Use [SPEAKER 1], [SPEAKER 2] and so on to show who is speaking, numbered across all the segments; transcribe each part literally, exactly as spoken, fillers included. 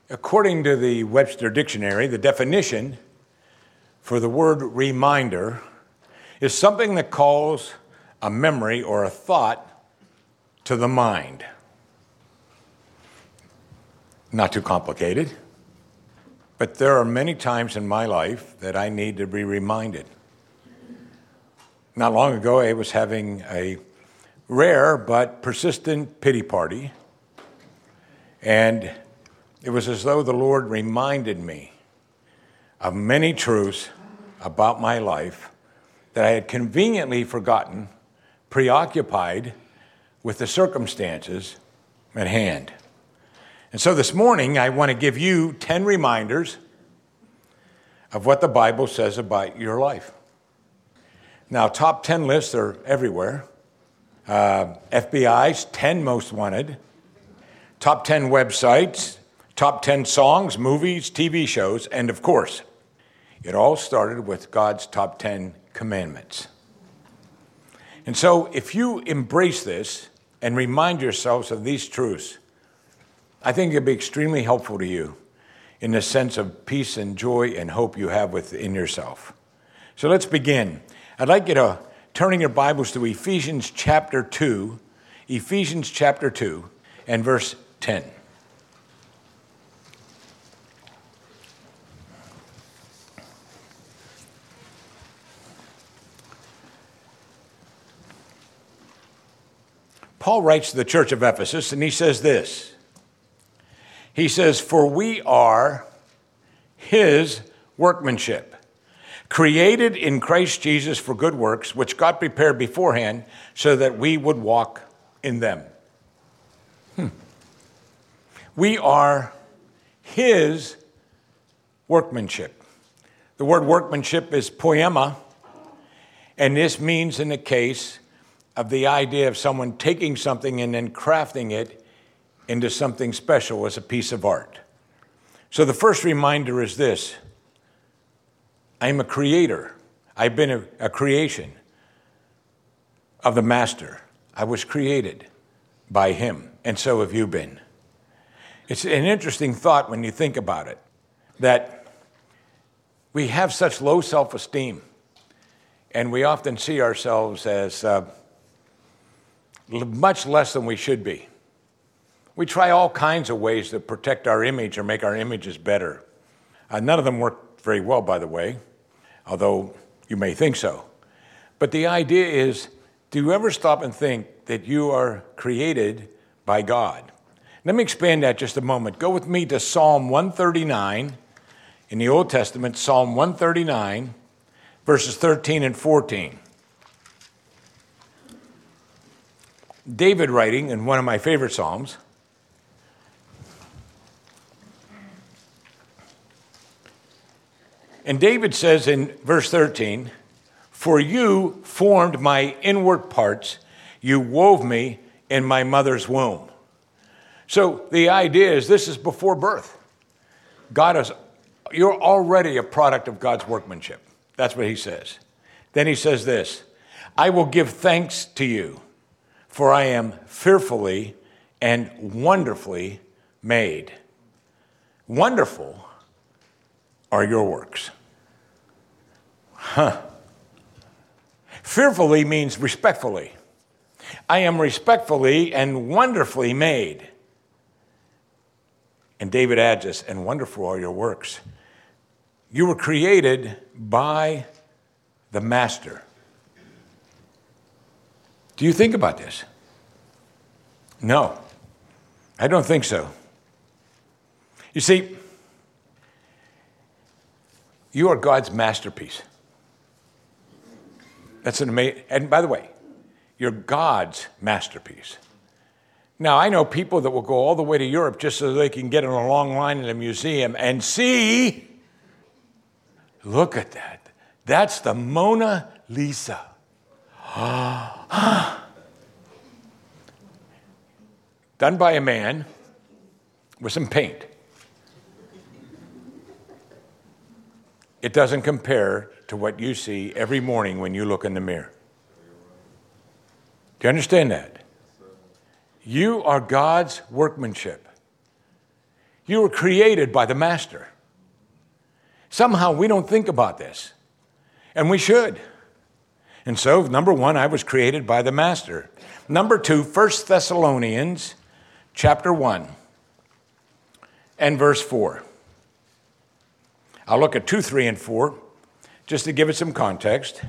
[SPEAKER 1] According to the Webster Dictionary, the definition for the word reminder is something that calls a memory or a thought to the mind. Not too complicated, but there are many times in my life that I need to be reminded. Not long ago, I was having a rare but persistent pity party, and it was as though the Lord reminded me of many truths about my life that I had conveniently forgotten, preoccupied with the circumstances at hand. And so this morning, I want to give you ten reminders of what the Bible says about your life. Now, top ten lists are everywhere. Uh, F B I's ten most wanted, top ten websites, top ten songs, movies, T V shows, and of course, it all started with God's top ten commandments. And so if you embrace this and remind yourselves of these truths, I think it'll be extremely helpful to you in the sense of peace and joy and hope you have within yourself. So let's begin. I'd like you to turn in your Bibles to Ephesians chapter two, Ephesians chapter two and verse ten. Paul writes to the church of Ephesus, and he says this. He says, "For we are his workmanship, created in Christ Jesus for good works, which God prepared beforehand so that we would walk in them." Hmm. We are his workmanship. The word workmanship is poema, and this means in the case of the idea of someone taking something and then crafting it into something special as a piece of art. So the first reminder is this: I am a creator. I've been a, a creation of the Master. I was created by him, and so have you been. It's an interesting thought when you think about it, that we have such low self-esteem, and we often see ourselves as uh, much less than we should be. We try all kinds of ways to protect our image or make our images better. Uh, none of them work very well, by the way, although you may think so. But the idea is, do you ever stop and think that you are created by God? Let me expand that just a moment. Go with me to Psalm one thirty-nine in the Old Testament, Psalm one thirty-nine, verses thirteen and fourteen. David writing in one of my favorite Psalms, and David says in verse thirteen, "For you formed my inward parts, you wove me in my mother's womb." So the idea is this is before birth. God is, you're already a product of God's workmanship. That's what he says. Then he says this, "I will give thanks to you, for I am fearfully and wonderfully made." Wonderful are your works. Huh. Fearfully means respectfully. I am respectfully and wonderfully made. And David adds this, "and wonderful are your works." You were created by the Master. Do you think about this? No, I don't think so. You see, you are God's masterpiece. That's an amazing, and by the way, you're God's masterpiece. Now, I know people that will go all the way to Europe just so they can get in a long line in a museum and see, look at that. That's the Mona Lisa. Done by a man with some paint. It doesn't compare to what you see every morning when you look in the mirror. Do you understand that? You are God's workmanship. You were created by the Master. Somehow we don't think about this, and we should. And so, number one, I was created by the Master. Number two, First Thessalonians chapter one and verse four. I'll look at two, three, and four just to give it some context.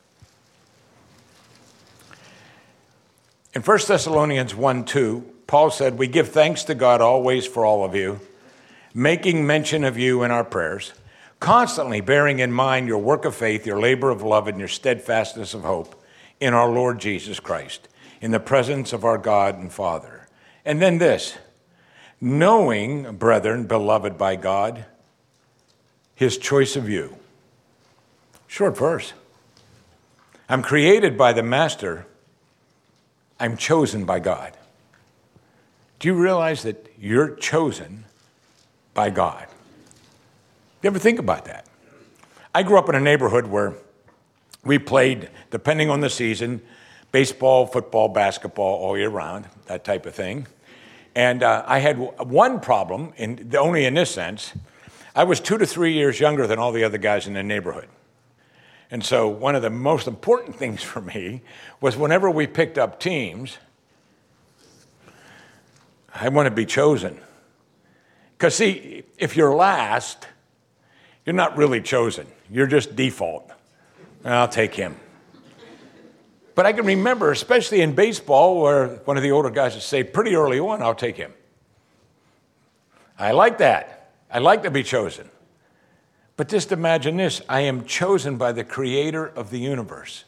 [SPEAKER 1] In First Thessalonians one, two, Paul said, "We give thanks to God always for all of you, making mention of you in our prayers, constantly bearing in mind your work of faith, your labor of love, and your steadfastness of hope in our Lord Jesus Christ, in the presence of our God and Father." And then this, "Knowing, brethren, beloved by God, his choice of you." Short verse. I'm created by the Master. I'm chosen by God. Do you realize that you're chosen by God? You ever think about that? I grew up in a neighborhood where we played, depending on the season, baseball, football, basketball all year round, that type of thing. And uh, I had one problem, in, only in this sense. I was two to three years younger than all the other guys in the neighborhood. And so one of the most important things for me was whenever we picked up teams, I want to be chosen. Because see, if you're last, you're not really chosen. You're just default. I'll take him. But I can remember, especially in baseball, where one of the older guys would say pretty early on, "I'll take him." I like that. I like to be chosen. But just imagine this. I am chosen by the creator of the universe.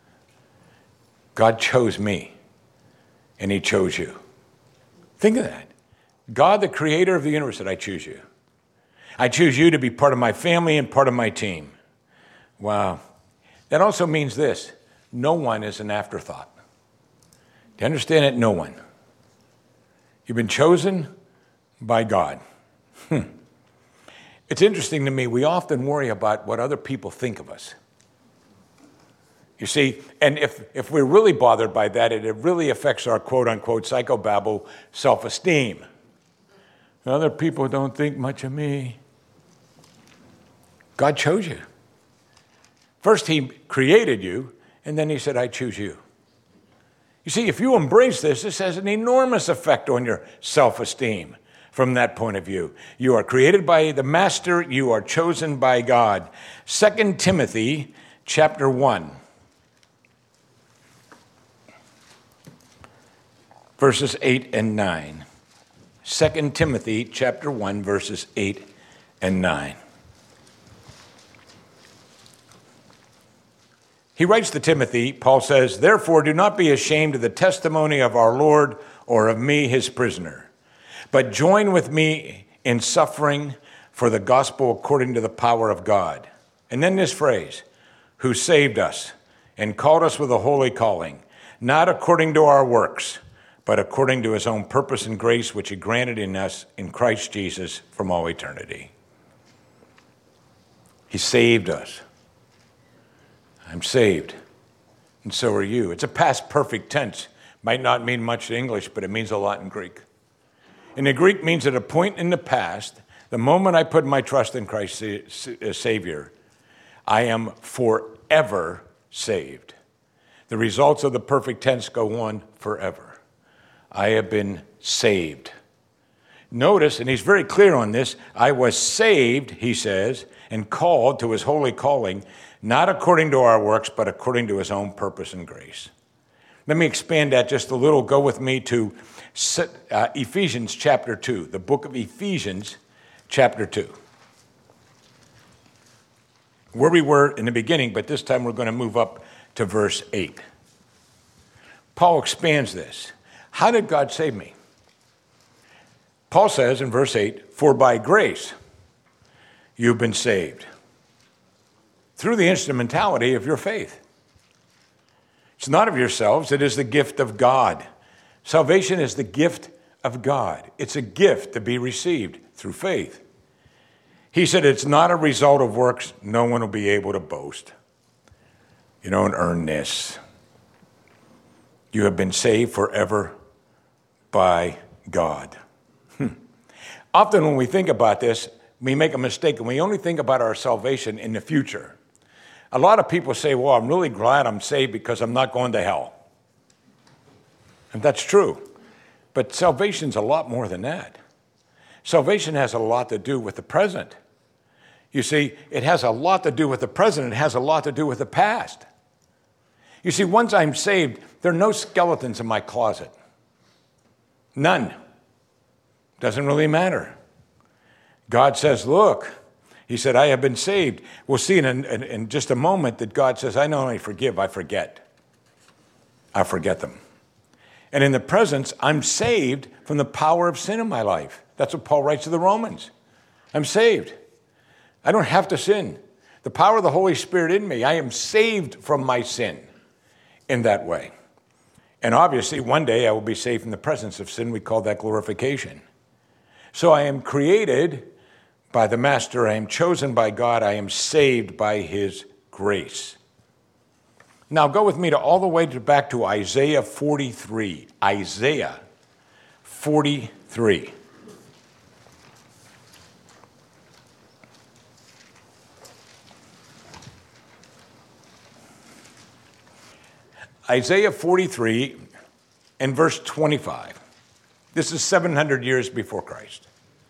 [SPEAKER 1] God chose me, and he chose you. Think of that. God, the creator of the universe, said, "I choose you. I choose you to be part of my family and part of my team." Wow. That also means this. No one is an afterthought. Do you understand it? No one. You've been chosen by God. Hmm. It's interesting to me, we often worry about what other people think of us. You see, and if, if we're really bothered by that, it, it really affects our quote-unquote psychobabble self-esteem. Other people don't think much of me. God chose you. First, he created you, and then he said, "I choose you." You see, if you embrace this, this has an enormous effect on your self-esteem. From that point of view, you are created by the Master, you are chosen by God. Second Timothy chapter one, verses eight and nine. Second Timothy chapter one, verses eight and nine. He writes to Timothy, Paul says, "Therefore do not be ashamed of the testimony of our Lord or of me, his prisoner, but join with me in suffering for the gospel according to the power of God." And then this phrase, "who saved us and called us with a holy calling, not according to our works, but according to his own purpose and grace, which he granted in us in Christ Jesus from all eternity." He saved us. I'm saved, and so are you. It's a past perfect tense. Might not mean much in English, but it means a lot in Greek. In the Greek means at a point in the past, the moment I put my trust in Christ as Savior, I am forever saved. The results of the perfect tense go on forever. I have been saved. Notice, and he's very clear on this, I was saved, he says, and called to his holy calling, not according to our works, but according to his own purpose and grace. Let me expand that just a little. Go with me to uh, Ephesians chapter two, the book of Ephesians chapter two. Where we were in the beginning, but this time we're going to move up to verse eight. Paul expands this. How did God save me? Paul says in verse eight, "For by grace you've been saved through the instrumentality of your faith. It's not of yourselves, it is the gift of God." Salvation is the gift of God. It's a gift to be received through faith. He said it's not a result of works. No one will be able to boast. You don't earn this. You have been saved forever by God. Hmm. Often when we think about this, we make a mistake and we only think about our salvation in the future. A lot of people say, well, I'm really glad I'm saved because I'm not going to hell. And that's true. But salvation's a lot more than that. Salvation has a lot to do with the present. You see, it has a lot to do with the present. It has a lot to do with the past. You see, once I'm saved, there are no skeletons in my closet. None. Doesn't really matter. God says, look, he said, I have been saved. We'll see in, in, in just a moment that God says, I not only forgive, I forget. I forget them. And in the presence, I'm saved from the power of sin in my life. That's what Paul writes to the Romans. I'm saved. I don't have to sin. The power of the Holy Spirit in me, I am saved from my sin in that way. And obviously, one day I will be saved from the presence of sin. We call that glorification. So I am created by the Master. I am chosen by God. I am saved by his grace. Now go with me to all the way to back to Isaiah forty-three. Isaiah forty-three. Isaiah forty-three and verse twenty-five. This is seven hundred years before Christ.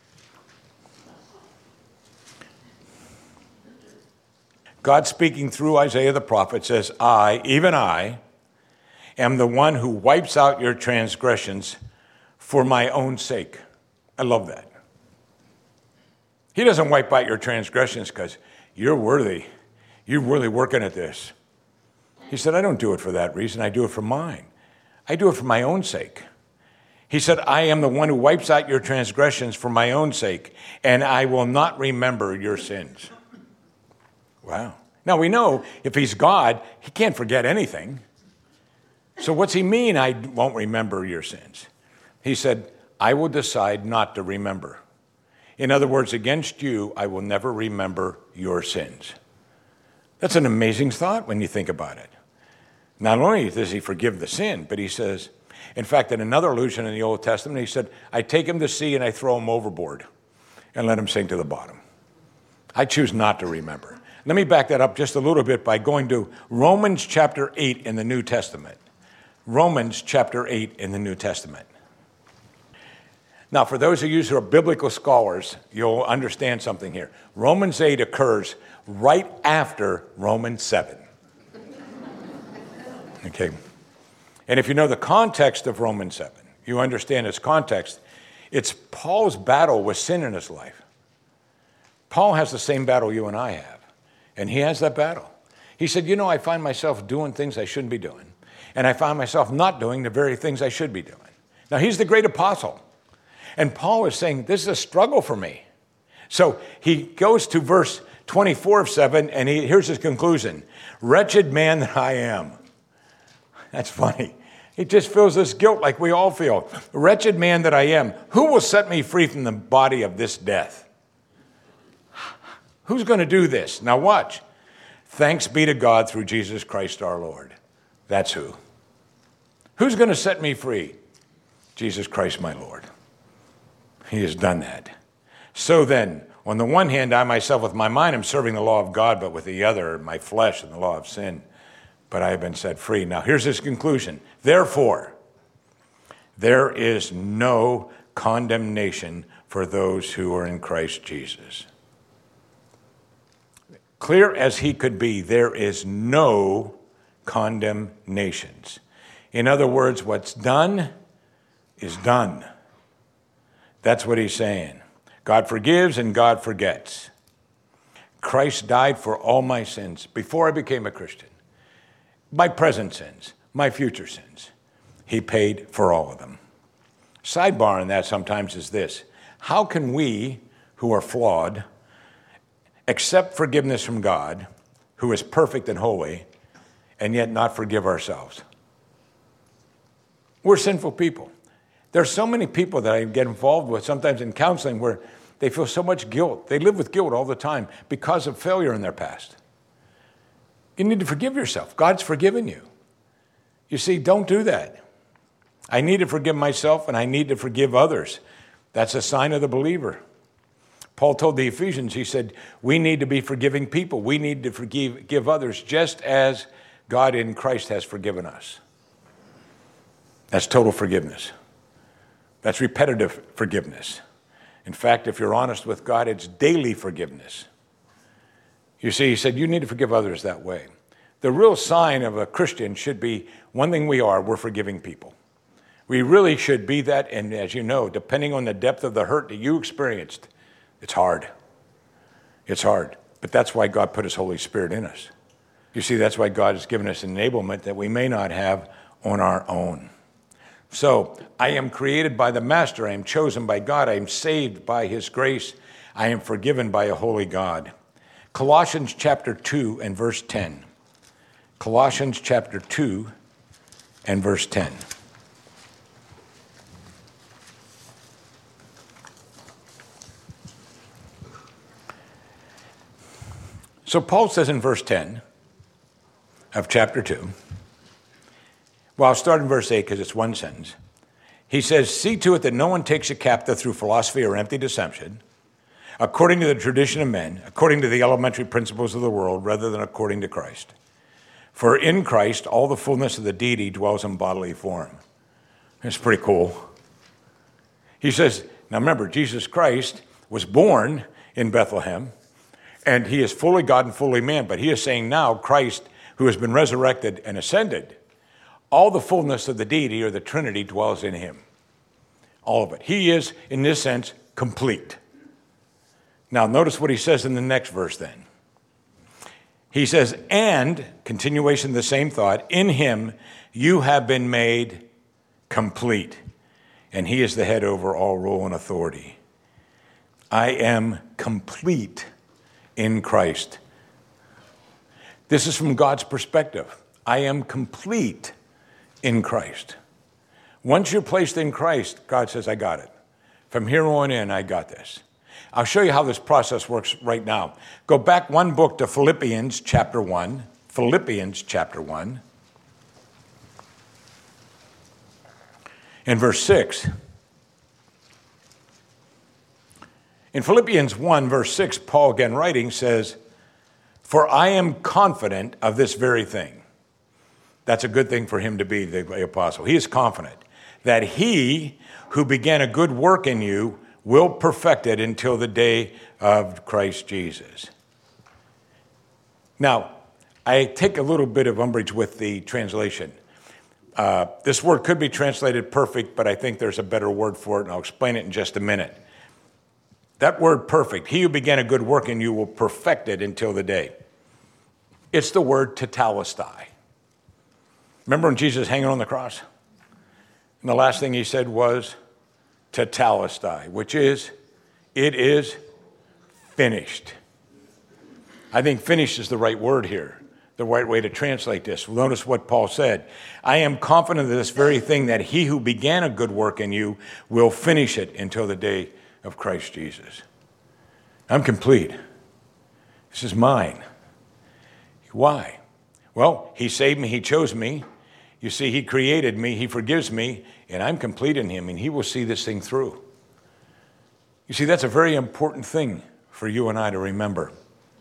[SPEAKER 1] God speaking through Isaiah the prophet says, I, even I, am the one who wipes out your transgressions for my own sake. I love that. He doesn't wipe out your transgressions because you're worthy. You're really working at this. He said, I don't do it for that reason. I do it for mine. I do it for my own sake. He said, I am the one who wipes out your transgressions for my own sake, and I will not remember your sins. Wow. Now we know if he's God, he can't forget anything. So what's he mean, I won't remember your sins? He said, I will decide not to remember. In other words, against you, I will never remember your sins. That's an amazing thought when you think about it. Not only does he forgive the sin, but he says, in fact, in another allusion in the Old Testament, he said, I take him to sea and I throw him overboard and let him sink to the bottom. I choose not to remember. Let me back that up just a little bit by going to Romans chapter eight in the New Testament. Romans chapter eight in the New Testament. Now, for those of you who are biblical scholars, you'll understand something here. Romans eight occurs right after Romans seven. Okay. And if you know the context of Romans seven, you understand its context. It's Paul's battle with sin in his life. Paul has the same battle you and I have. And he has that battle. He said, you know, I find myself doing things I shouldn't be doing. And I find myself not doing the very things I should be doing. Now, he's the great apostle. And Paul is saying, this is a struggle for me. So he goes to verse twenty-four of seven, and he, here's his conclusion. Wretched man that I am. That's funny. He just feels this guilt like we all feel. Wretched man that I am, who will set me free from the body of this death? Who's going to do this? Now watch. Thanks be to God through Jesus Christ our Lord. That's who. Who's going to set me free? Jesus Christ my Lord. He has done that. So then, on the one hand, I myself with my mind am serving the law of God, but with the other, my flesh and the law of sin. But I have been set free. Now here's his conclusion. Therefore, there is no condemnation for those who are in Christ Jesus. Clear as he could be, there is no condemnations. In other words, what's done is done. That's what he's saying. God forgives and God forgets. Christ died for all my sins before I became a Christian. My present sins, my future sins. He paid for all of them. Sidebar on that sometimes is this. How can we, who are flawed, accept forgiveness from God, who is perfect and holy, and yet not forgive ourselves? We're sinful people. There's so many people that I get involved with, sometimes in counseling, where they feel so much guilt. They live with guilt all the time because of failure in their past. You need to forgive yourself. God's forgiven you. You see, don't do that. I need to forgive myself, and I need to forgive others. That's a sign of the believer. Paul told the Ephesians, he said, we need to be forgiving people. We need to forgive give others just as God in Christ has forgiven us. That's total forgiveness. That's repetitive forgiveness. In fact, if you're honest with God, it's daily forgiveness. You see, he said, you need to forgive others that way. The real sign of a Christian should be one thing we are, we're forgiving people. We really should be that, and as you know, depending on the depth of the hurt that you experienced, it's hard. It's hard. But that's why God put his Holy Spirit in us. You see, that's why God has given us enablement that we may not have on our own. So, I am created by the Master. I am chosen by God. I am saved by his grace. I am forgiven by a holy God. Colossians chapter two and verse ten. Colossians chapter two and verse ten. So Paul says in verse ten of chapter two, well, I'll start in verse eight because it's one sentence. He says, see to it that no one takes you captive through philosophy or empty deception, according to the tradition of men, according to the elementary principles of the world, rather than according to Christ. For in Christ, all the fullness of the deity dwells in bodily form. That's pretty cool. He says, now remember, Jesus Christ was born in Bethlehem, and he is fully God and fully man, but he is saying now Christ, who has been resurrected and ascended, all the fullness of the deity or the Trinity dwells in him. All of it. He is, in this sense, complete. Now, notice what he says in the next verse then. He says, and, continuation of the same thought, in him you have been made complete, and he is the head over all rule and authority. I am complete in Christ. This is from God's perspective. I am complete in Christ. Once you're placed in Christ, God says, I got it. From here on in, I got this. I'll show you how this process works right now. Go back one book to Philippians chapter one. Philippians chapter one. In verse six. In Philippians one, verse six, Paul again writing says, for I am confident of this very thing. That's a good thing for him to be, the apostle. He is confident that he who began a good work in you will perfect it until the day of Christ Jesus. Now, I take a little bit of umbrage with the translation. Uh, this word could be translated perfect, but I think there's a better word for it, and I'll explain it in just a minute. That word perfect, he who began a good work in you will perfect it until the day. It's the word tetelestai. Remember when Jesus was hanging on the cross? And the last thing he said was tetelestai, which is, it is finished. I think finished is the right word here, the right way to translate this. Notice what Paul said. I am confident of this very thing, that he who began a good work in you will finish it until the day of Christ Jesus. I'm complete. This is mine. Why? Well, he saved me, he chose me. You see, he created me, he forgives me, and I'm complete in him, and he will see this thing through. You see, that's a very important thing for you and I to remember.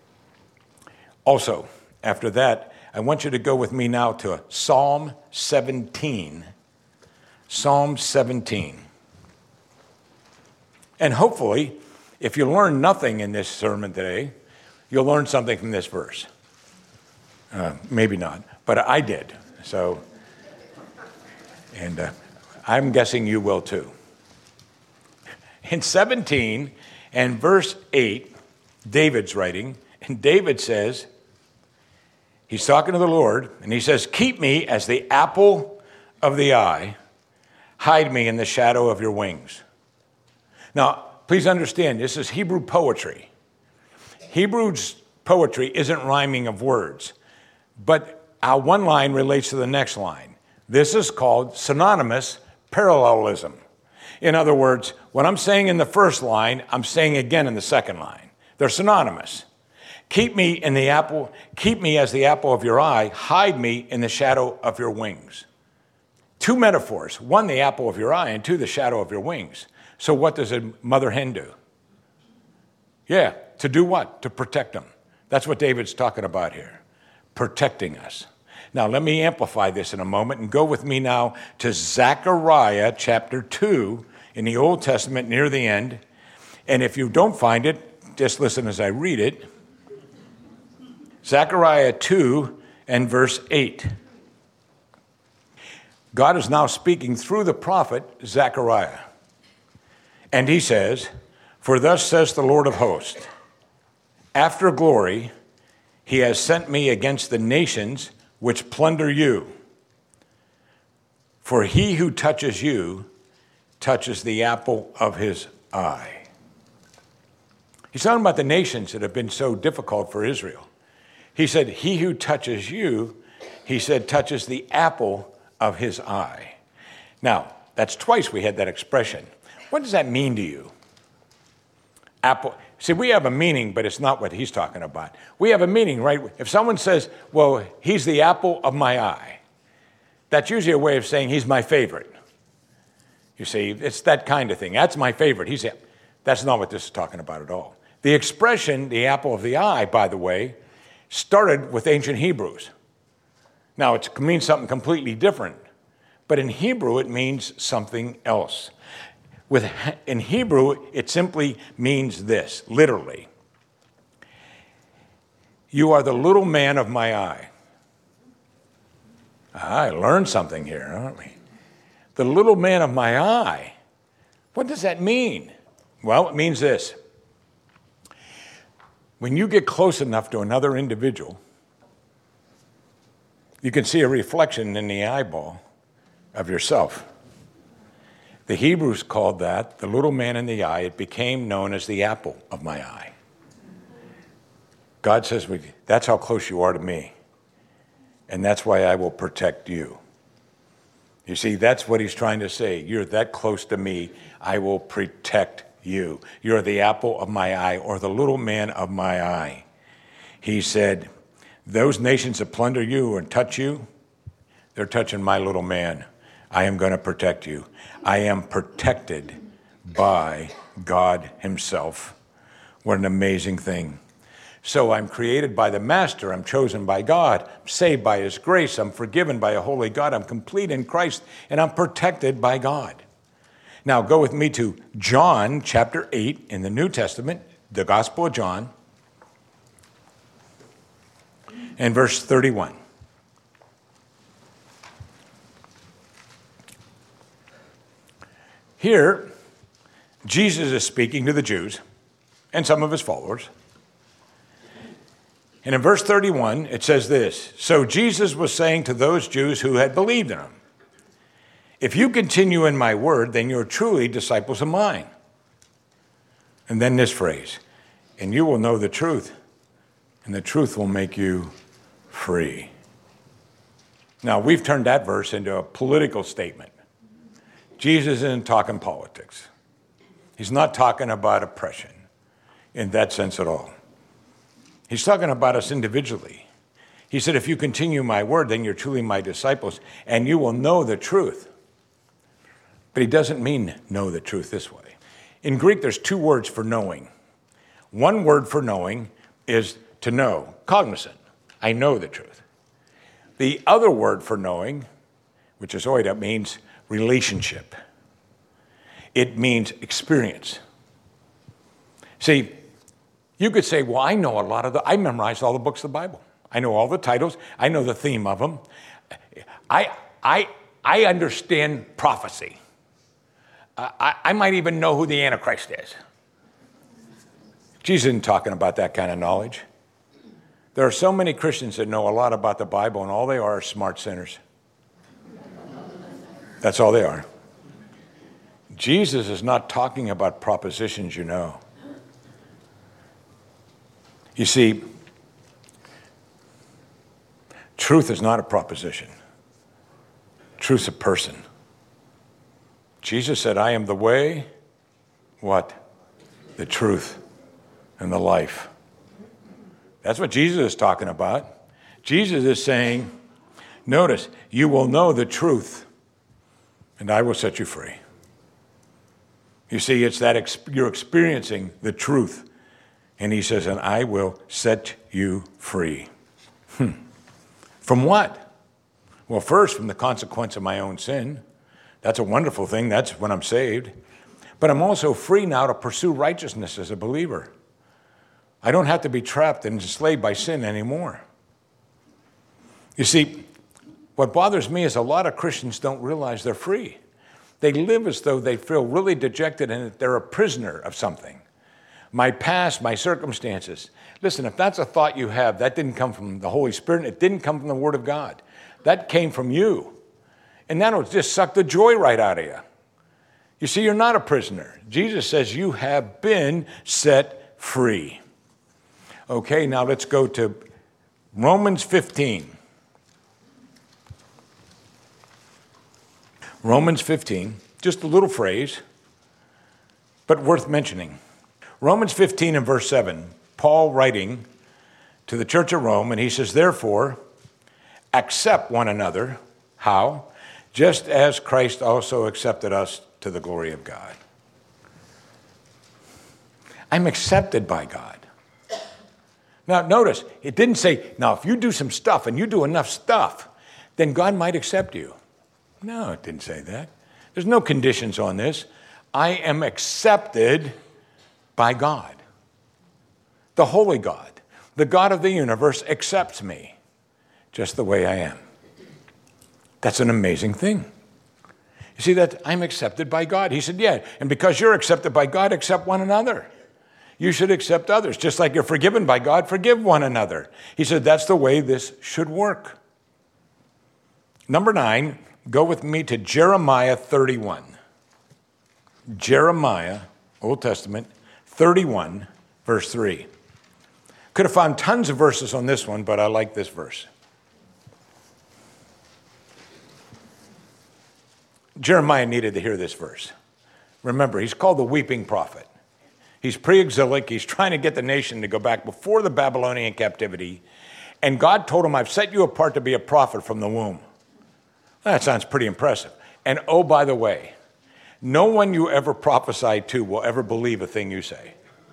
[SPEAKER 1] Also, after that, I want you to go with me now to Psalm seventeen. Psalm seventeen. And hopefully, if you learn nothing in this sermon today, you'll learn something from this verse. Uh, maybe not, but I did. So, and uh, I'm guessing you will too. In seventeen and verse eight, David's writing, and David says, he's talking to the Lord, and he says, keep me as the apple of the eye, hide me in the shadow of your wings. Now, please understand, this is Hebrew poetry. Hebrew's poetry isn't rhyming of words, but our one line relates to the next line. This is called synonymous parallelism. In other words, what I'm saying in the first line, I'm saying again in the second line. They're synonymous. Keep me in the apple, keep me as the apple of your eye, hide me in the shadow of your wings. Two metaphors. One, the apple of your eye, and two, the shadow of your wings. So what does a mother hen do? Yeah, to do what? To protect them. That's what David's talking about here, protecting us. Now, let me amplify this in a moment and go with me now to Zechariah chapter two in the Old Testament near the end. And if you don't find it, just listen as I read it. Zechariah two and verse eight. God is now speaking through the prophet Zechariah. And he says, "For thus says the Lord of hosts, after glory, he has sent me against the nations which plunder you. For he who touches you touches the apple of his eye." He's talking about the nations that have been so difficult for Israel. He said, he who touches you, he said, touches the apple of his eye. Now, that's twice we had that expression. What does that mean to you? Apple. See, we have a meaning, but it's not what he's talking about. We have a meaning, right? If someone says, well, he's the apple of my eye, that's usually a way of saying he's my favorite. You see, it's that kind of thing. That's my favorite. He's, that's not what this is talking about at all. The expression, the apple of the eye, by the way, started with ancient Hebrews. Now, it means something completely different, but in Hebrew, it means something else. With, in Hebrew, it simply means this, literally. You are the little man of my eye. I learned something here, aren't we? The little man of my eye. What does that mean? Well, it means this. When you get close enough to another individual, you can see a reflection in the eyeball of yourself. The Hebrews called that the little man in the eye. It became known as the apple of my eye. God says, that's how close you are to me. And that's why I will protect you. You see, that's what he's trying to say. You're that close to me, I will protect you. You're the apple of my eye, or the little man of my eye. He said, those nations that plunder you and touch you, they're touching my little man. I am going to protect you. I am protected by God himself. What an amazing thing. So I'm created by the Master. I'm chosen by God. I'm saved by his grace. I'm forgiven by a holy God. I'm complete in Christ, and I'm protected by God. Now go with me to John chapter eight in the New Testament, the Gospel of John, and verse thirty-one. Here, Jesus is speaking to the Jews and some of his followers. And in verse thirty-one, it says this, so Jesus was saying to those Jews who had believed in him, if you continue in my word, then you're truly disciples of mine. And then this phrase, and you will know the truth, and the truth will make you free. Now, we've turned that verse into a political statement. Jesus isn't talking politics. He's not talking about oppression in that sense at all. He's talking about us individually. He said, if you continue my word, then you're truly my disciples, and you will know the truth. But he doesn't mean know the truth this way. In Greek, there's two words for knowing. One word for knowing is to know, cognizant. I know the truth. The other word for knowing, which is oida, means relationship. It means experience. See, you could say, well, I know a lot of the, I memorized all the books of the Bible. I know all the titles. I know the theme of them. I, I, I understand prophecy. I, I might even know who the Antichrist is. Jesus isn't talking about that kind of knowledge. There are so many Christians that know a lot about the Bible, and all they are are smart sinners. That's all they are. Jesus is not talking about propositions, you know. You see, truth is not a proposition. Truth's a person. Jesus said, I am the way, what? The truth and the life. That's what Jesus is talking about. Jesus is saying, notice, you will know the truth, and I will set you free. You see, it's that ex- you're experiencing the truth. And he says, and I will set you free. Hmm. From what? Well, first, from the consequence of my own sin. That's a wonderful thing. That's when I'm saved. But I'm also free now to pursue righteousness as a believer. I don't have to be trapped and enslaved by sin anymore. You see, what bothers me is a lot of Christians don't realize they're free. They live as though they feel really dejected and that they're a prisoner of something. My past, my circumstances. Listen, if that's a thought you have, that didn't come from the Holy Spirit. It didn't come from the Word of God. That came from you. And that'll just suck the joy right out of you. You see, you're not a prisoner. Jesus says you have been set free. Okay, now let's go to Romans fifteen. Romans fifteen, just a little phrase, but worth mentioning. Romans fifteen and verse seven, Paul writing to the church of Rome, and he says, therefore, accept one another. How? Just as Christ also accepted us to the glory of God. I'm accepted by God. Now, notice, it didn't say, now, if you do some stuff and you do enough stuff, then God might accept you. No, it didn't say that. There's no conditions on this. I am accepted by God. The holy God, the God of the universe, accepts me just the way I am. That's an amazing thing. You see that? I'm accepted by God. He said, yeah, and because you're accepted by God, accept one another. You should accept others. Just like you're forgiven by God, forgive one another. He said, that's the way this should work. Number nine, go with me to Jeremiah thirty-one. Jeremiah, Old Testament, thirty-one, verse three. Could have found tons of verses on this one, but I like this verse. Jeremiah needed to hear this verse. Remember, he's called the weeping prophet. He's pre-exilic. He's trying to get the nation to go back before the Babylonian captivity. And God told him, I've set you apart to be a prophet from the womb. That sounds pretty impressive. And oh, by the way, no one you ever prophesy to will ever believe a thing you say.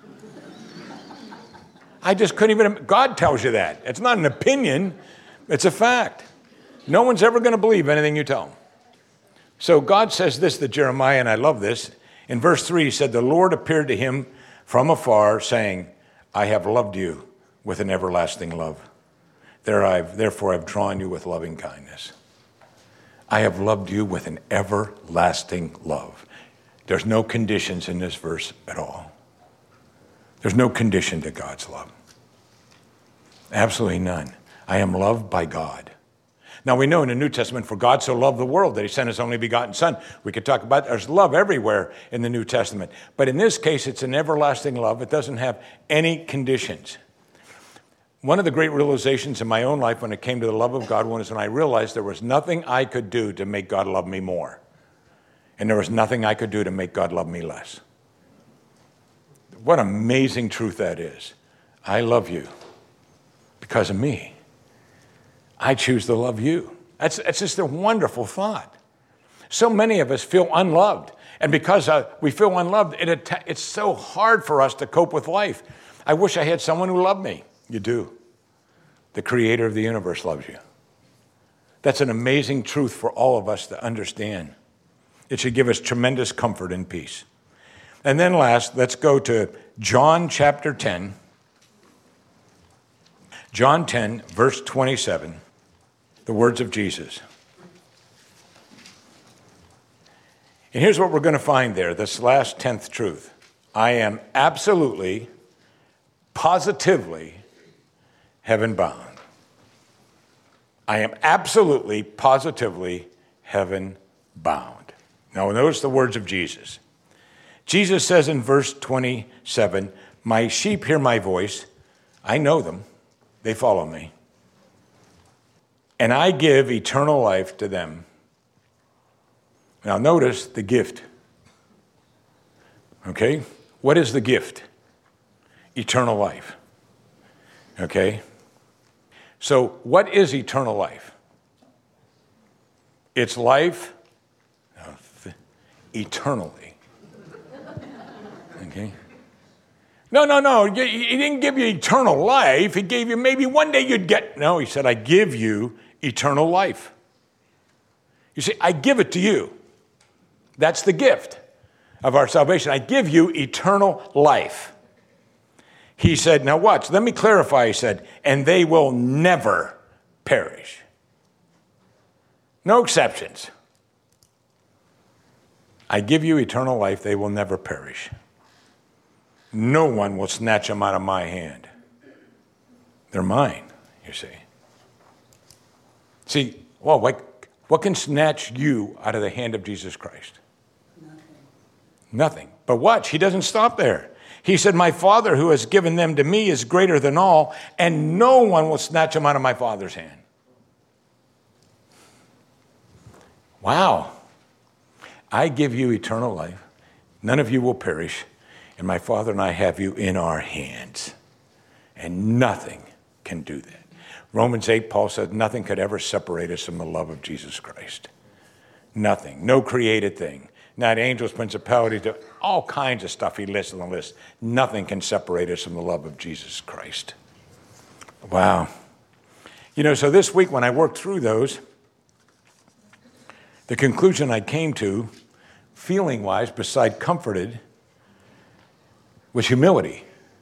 [SPEAKER 1] I just couldn't even, God tells you that. It's not an opinion. It's a fact. No one's ever going to believe anything you tell them. So God says this to Jeremiah, and I love this. In verse three, he said, the Lord appeared to him from afar, saying, I have loved you with an everlasting love. There I've, therefore I've drawn you with loving kindness. I have loved you with an everlasting love. There's no conditions in this verse at all. There's no condition to God's love. Absolutely none. I am loved by God. Now we know in the New Testament, for God so loved the world that he sent his only begotten son. We could talk about, there's love everywhere in the New Testament. But in this case, it's an everlasting love. It doesn't have any conditions. One of the great realizations in my own life when it came to the love of God was when I realized there was nothing I could do to make God love me more. And there was nothing I could do to make God love me less. What amazing truth that is. I love you because of me. I choose to love you. That's, that's just a wonderful thought. So many of us feel unloved. And because uh, we feel unloved, it att- it's so hard for us to cope with life. I wish I had someone who loved me. You do. The creator of the universe loves you. That's an amazing truth for all of us to understand. It should give us tremendous comfort and peace. And then last, let's go to John chapter ten. John ten, verse twenty-seven. The words of Jesus. And here's what we're going to find there, this last tenth truth. I am absolutely, positively heaven-bound. I am absolutely, positively heaven-bound. Now notice the words of Jesus. Jesus says in verse twenty-seven, my sheep hear my voice. I know them. They follow me. And I give eternal life to them. Now notice the gift. Okay? What is the gift? Eternal life. Okay? So what is eternal life? It's life uh, eternally. Okay? No, no, no. He didn't give you eternal life. He gave you maybe one day you'd get. No, he said, I give you eternal life. You see, I give it to you. That's the gift of our salvation. I give you eternal life. He said, now watch, let me clarify, he said, and they will never perish. No exceptions. I give you eternal life, they will never perish. No one will snatch them out of my hand. They're mine, you see. See, well, what, what can snatch you out of the hand of Jesus Christ? Nothing. Nothing. But watch, he doesn't stop there. He said, my Father who has given them to me is greater than all, and no one will snatch them out of my Father's hand. Wow. I give you eternal life. None of you will perish. And my Father and I have you in our hands. And nothing can do that. Romans eight, Paul said, nothing could ever separate us from the love of Jesus Christ. Nothing. No created thing. Not angels, principalities, all kinds of stuff he lists on the list. Nothing can separate us from the love of Jesus Christ. Wow. You know, so this week when I worked through those, the conclusion I came to, feeling-wise, beside comforted, was humility.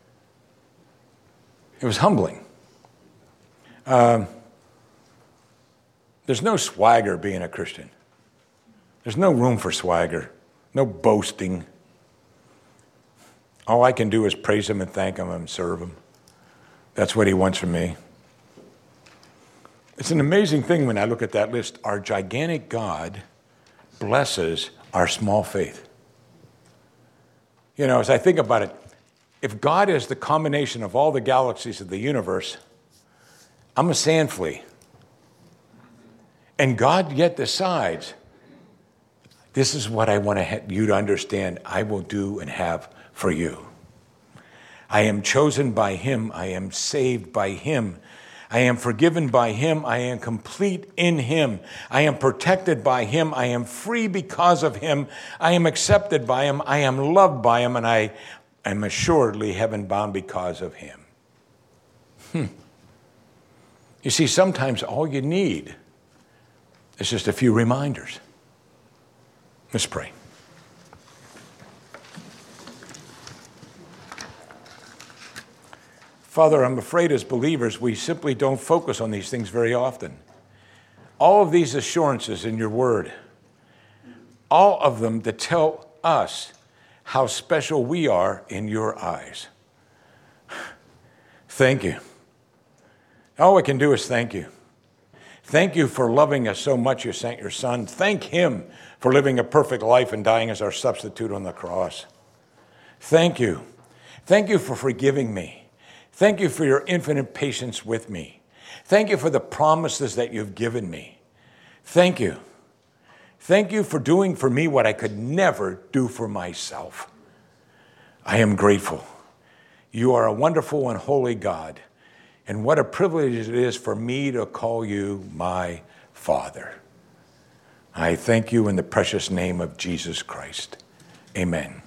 [SPEAKER 1] It was humbling. Um, there's no swagger being a Christian. There's no room for swagger, no boasting. All I can do is praise him and thank him and serve him. That's what he wants from me. It's an amazing thing when I look at that list. Our gigantic God blesses our small faith. You know, as I think about it, if God is the combination of all the galaxies of the universe, I'm a sand flea. And God yet decides, this is what I want you to understand I will do and have for you. I am chosen by him. I am saved by him. I am forgiven by him. I am complete in him. I am protected by him. I am free because of him. I am accepted by him. I am loved by him. And I am assuredly heaven-bound because of him. Hmm. You see, sometimes all you need is just a few reminders. Let's pray. Father, I'm afraid as believers, we simply don't focus on these things very often. All of these assurances in your word, all of them that tell us how special we are in your eyes. Thank you. All we can do is thank you. Thank you for loving us so much you sent your son. Thank him for living a perfect life and dying as our substitute on the cross. Thank you. Thank you for forgiving me. Thank you for your infinite patience with me. Thank you for the promises that you've given me. Thank you. Thank you for doing for me what I could never do for myself. I am grateful. You are a wonderful and holy God. And what a privilege it is for me to call you my Father. I thank you in the precious name of Jesus Christ. Amen.